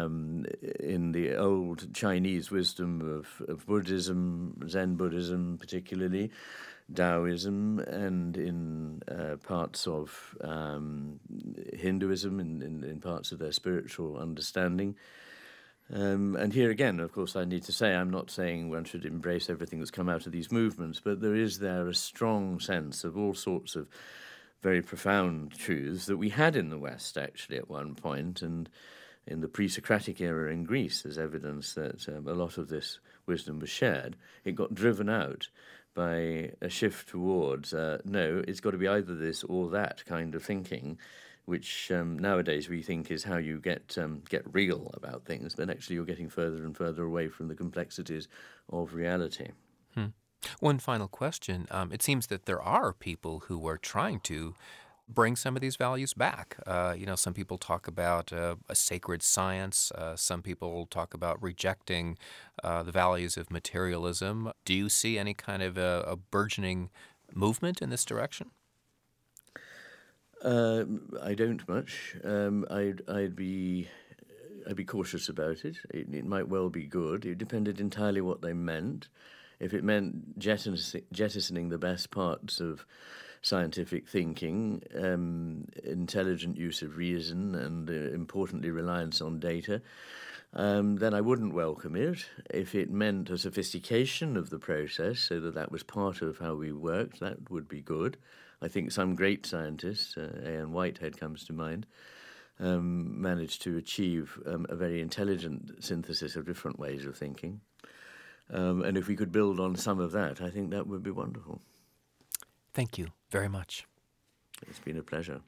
the old Chinese wisdom of Buddhism, Zen Buddhism particularly, Taoism, and in parts of Hinduism, in parts of their spiritual understanding. And here again, of course, I need to say, I'm not saying one should embrace everything that's come out of these movements, but there is a strong sense of all sorts of very profound truths that we had in the West, actually, at one point, and in the pre-Socratic era in Greece, there's evidence that a lot of this wisdom was shared. It got driven out by a shift towards, no, it's got to be either this or that kind of thinking, which nowadays we think is how you get real about things, but actually you're getting further and further away from the complexities of reality. One final question. It seems that there are people who are trying to bring some of these values back. Some people talk about a sacred science. Some people talk about rejecting the values of materialism. Do you see any kind of a burgeoning movement in this direction? I don't much. I'd be cautious about it. It might well be good. It depended entirely what they meant. If it meant jettisoning the best parts of scientific thinking, intelligent use of reason, and importantly, reliance on data, then I wouldn't welcome it. If it meant a sophistication of the process so that that was part of how we worked, that would be good. I think some great scientists, A.N. Whitehead comes to mind, managed to achieve a very intelligent synthesis of different ways of thinking. And if we could build on some of that, I think that would be wonderful. Thank you very much. It's been a pleasure.